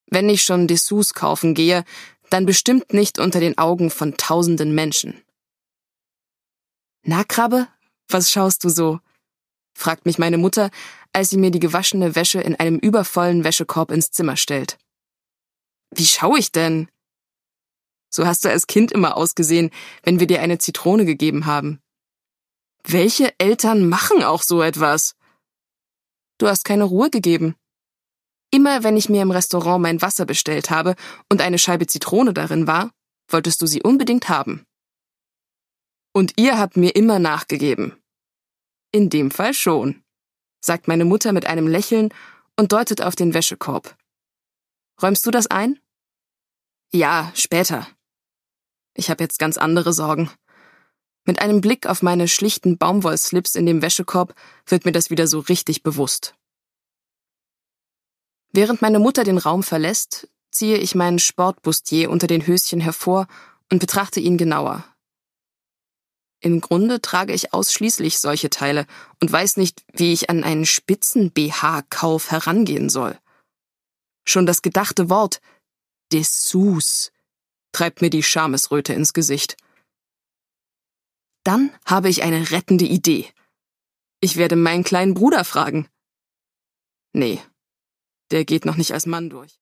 Wenn ich schon Dessous kaufen gehe, dann bestimmt nicht unter den Augen von tausenden Menschen. »Na, Krabbe, was schaust du so?« fragt mich meine Mutter, als sie mir die gewaschene Wäsche in einem übervollen Wäschekorb ins Zimmer stellt. »Wie schaue ich denn?« »So hast du als Kind immer ausgesehen, wenn wir dir eine Zitrone gegeben haben.« »Welche Eltern machen auch so etwas?« »Du hast keine Ruhe gegeben. Immer wenn ich mir im Restaurant mein Wasser bestellt habe und eine Scheibe Zitrone darin war, wolltest du sie unbedingt haben. Und ihr habt mir immer nachgegeben.« »In dem Fall schon«, sagt meine Mutter mit einem Lächeln und deutet auf den Wäschekorb. »Räumst du das ein?« »Ja, später. Ich habe jetzt ganz andere Sorgen.« Mit einem Blick auf meine schlichten Baumwollslips in dem Wäschekorb wird mir das wieder so richtig bewusst. Während meine Mutter den Raum verlässt, ziehe ich meinen Sportbustier unter den Höschen hervor und betrachte ihn genauer. Im Grunde trage ich ausschließlich solche Teile und weiß nicht, wie ich an einen Spitzen-BH-Kauf herangehen soll. Schon das gedachte Wort Dessous treibt mir die Schamesröte ins Gesicht. Dann habe ich eine rettende Idee. Ich werde meinen kleinen Bruder fragen. Nee, der geht noch nicht als Mann durch.